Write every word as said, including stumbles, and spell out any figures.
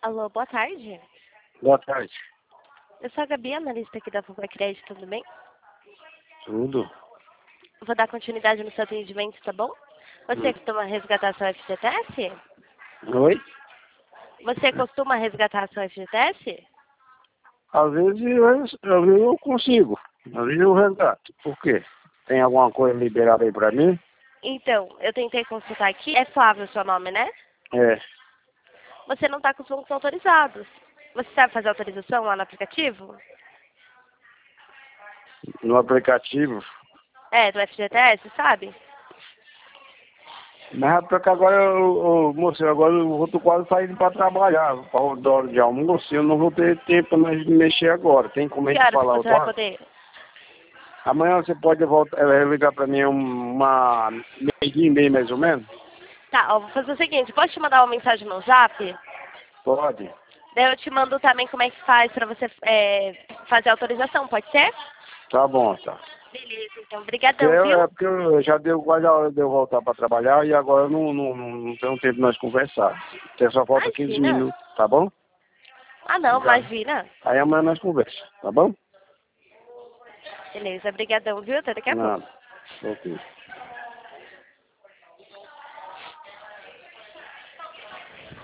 Alô, boa tarde. Boa tarde. Eu sou a Gabi, analista aqui da Fuba Crédito, tudo bem? Tudo? Vou dar continuidade no seu atendimento, tá bom? Você Hum. costuma resgatar seu F G T S? Oi? Você costuma resgatar seu F G T S? Às vezes eu, às vezes eu consigo. Às vezes eu resgato. Por quê? Tem alguma coisa liberada aí pra mim? Então, eu tentei consultar aqui. É Flávio o seu nome, né? É. Você não está com os pontos autorizados. Você sabe fazer autorização lá no aplicativo? No aplicativo. É, do F G T S, sabe? Mas é porque agora, eu, eu, moço, agora eu vou tô quase saindo pra trabalhar. Pra hora de almoço, eu não vou ter tempo pra nós mexer agora. Tem como a Que gente horas que falar você outra vai hora? poder? Amanhã você pode voltar, eh, ligar pra mim uma meio-dia e meia mais ou menos? Tá, ó, vou fazer o seguinte. Posso te mandar uma mensagem no Zap? Pode. Daí eu te mando também como é que faz pra você é, fazer a autorização, pode ser? Tá bom, tá. Beleza, então. Porque Obrigadão, eu, viu? é porque eu já deu quase a hora de eu voltar para trabalhar e agora eu não, não, não, não tenho tempo de nós conversar. Porque só falta quinze Imagina. minutos, tá bom? Ah, não, Já. imagina. Aí amanhã nós conversamos, tá bom? Beleza, obrigadão, viu? Até daqui a pouco. Nada. Ok.